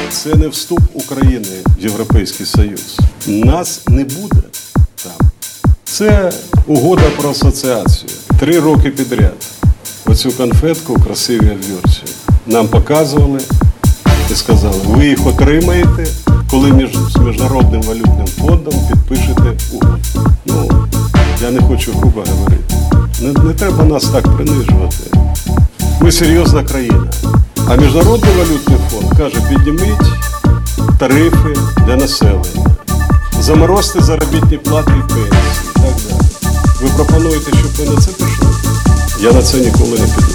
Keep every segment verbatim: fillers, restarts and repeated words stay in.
Це не вступ України в Європейський Союз. Нас не буде там. Це угода про асоціацію. Три роки підряд. Оцю конфетку в красивій обвірці нам показували і сказали, ви їх отримаєте, коли між, з Міжнародним валютним фондом підпишете угоду. Ну, я не хочу грубо говорити. Не, не треба нас так принижувати. Ми серйозна країна. А Міжнародний валютний фонд каже, підніміть тарифи для населення, заморозьте заробітні плати і пенсії і так далі. Ви пропонуєте, щоб ми на це пішли? Я на це ніколи не піду.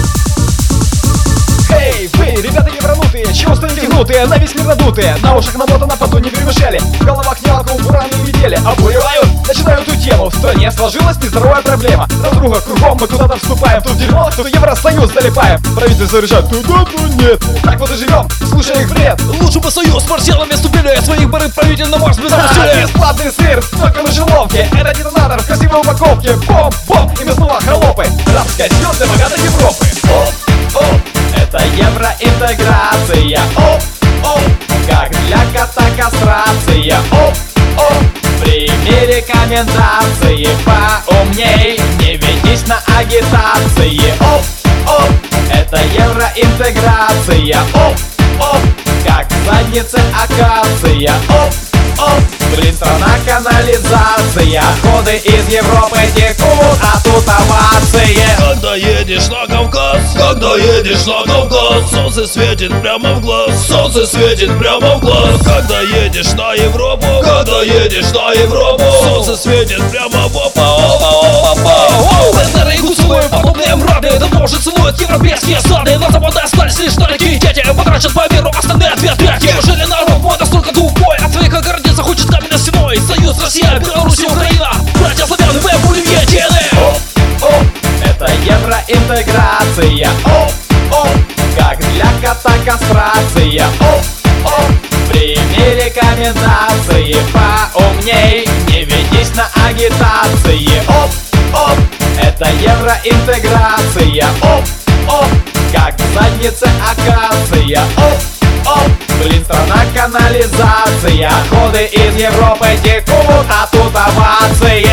Эй, вы, ребята евронутые, чего стоите гнутые, на весь мир надутые, на ушах намотано, на поту не перемешали, в головах не алкоголь, бураны и метели, обуревают, начинаю эту тему, в стране сложилась нездоровая проблема, друга кругом мы куда-то вступаем, тут дерьмо, тут Евросоюз залипаем, правительство решает, туда, то нет, так вот и живем, слушай их бред, лучше бы союз с марсианами вступили, своих барыг правитель на Марс запустили. Бесплатный сыр, только в мышеловке, это детонатор в красивой упаковке, бом-бом, и мы снова холопы, рабская сила для богатой Европы. Оп-оп. Это евроинтеграция, оп-оп, как для кота кастрация, оп-оп, прими рекомендации, поумней, не ведись на агитации, оп-оп, это евроинтеграция, оп-оп, как в заднице акация, оп-оп, блин, страна канализация, отходы из Европы текут, а тут овации. Когда едешь на Кавказ, когда едешь на Кавказ, солнце светит прямо в глаз, солнце светит прямо в глаз. Когда едешь на Европу, когда едешь на Европу, солнце светит прямо в опа. Старые гуцулы, подобные мрады, давно же целуют европейские сады. На западе остались лишь старики дети, потрачат по миру остальные две трети. Неужели народ мой настолько тупой, от века гордиться хочет каменной стеной? Союз, Россия, Беларусь, Украина, братья славяны, вы были едины. Оп-оп, это евроинтеграция, оп-оп, как для кота кастрация, оп-оп, прими рекомендации, поумней, не ведись на агитации, оп-оп, это евроинтеграция, оп-оп, как в заднице акация, оп-оп, блин, страна канализация, отходы из Европы текут, а тут овации.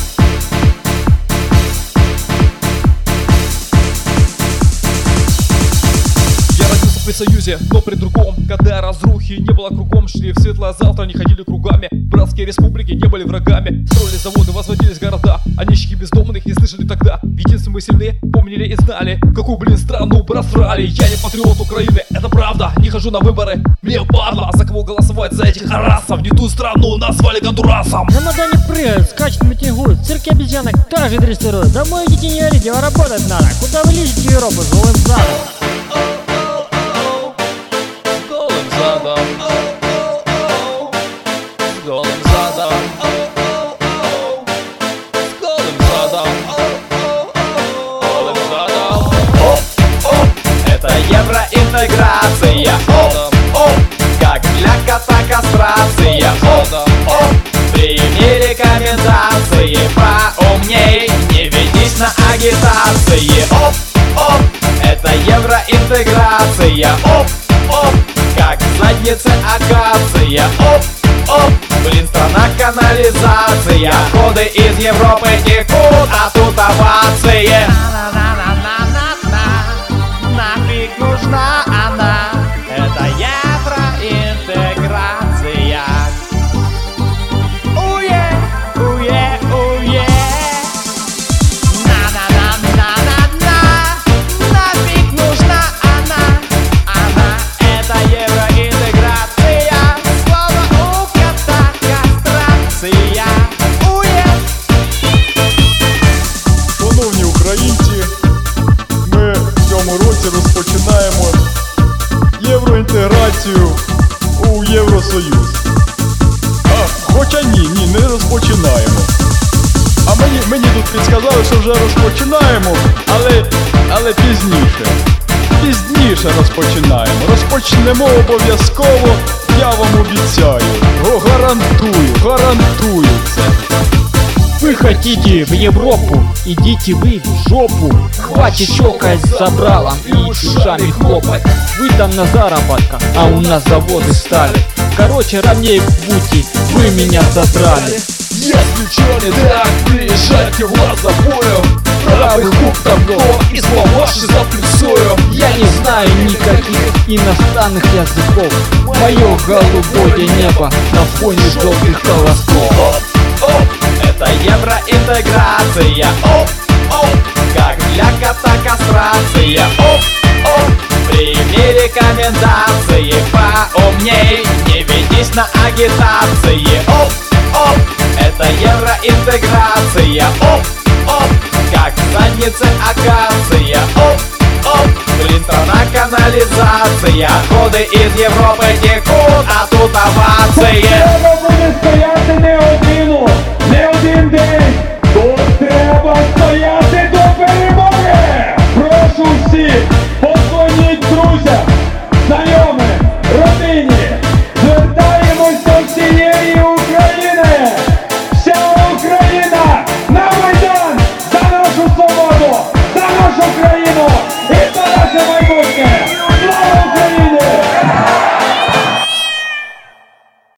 При союзе, но при другом, когда разрухи не было кругом, шли в светлое завтра, не ходили кругами. Братские республики не были врагами, строили заводы, возводились города, а нищих бездомных не слышали тогда. В единстве мы сильны, помнили и знали, какую, блин, страну просрали. Я не патриот Украины, это правда, не хожу на выборы, мне падла, за кого голосовать, за этих арасов. Не ту страну назвали Гондурасом. На Мадане прыгают, скачут, митингуют, в цирке обезьянок также дрессируют. Домой идите, не орите, вам работать надо. Куда вы лезете в Европу с голым задом? С голым задом, с голым задом, голым задом. Оп-оп, это евроинтеграция, оп-оп, как для кота кастрация, оп-оп, прими рекомендации, поумней, не ведись на агитации, оп-оп, это евроинтеграция, оп-оп, как в заднице акация, оп-оп, блин, страна канализация, отходы из Европы текут, а тут овации. Нафиг нужна она, это евроинтеграция. Уе, уе, уе. На-на-на-на-на-на, нафиг нужна она, она, это евроинтеграция. Слово у кота кастрация. Уе. Шановні українці, ми в цьому році розпочинаємо євроінтеграцію у Євросоюз. А, хоча ні, ні, не розпочинаємо. А мені, мені тут підсказали, що вже розпочинаємо, але, але пізніше. Пізніше розпочинаємо. Розпочнемо обов'язково, я вам обіцяю. О, гарантую, гарантую це. Вы хотите в Европу, идите вы в жопу. Хватит щелкать забралом и ушами хлопать. Вы там на заработках, а у нас заводы стали. Короче, ровней будьте, вы меня задрали. Если чё не так, приезжайте в лазобою. Правый хук давно и слов ваши запрессую. Я не знаю никаких иностранных языков. Мое голубое небо на фоне желтых колосков. Оп, оп, это евроинтеграция. Оп, оп, как для кота кастрация. Оп, оп, прими рекомендации. Поумней, не ведись на агитации. Оп, оп, это евроинтеграция. Оп, оп, как задницы акация. Оп, оп, блин, страна канализация. Отходы из Европы текут, а тут овации.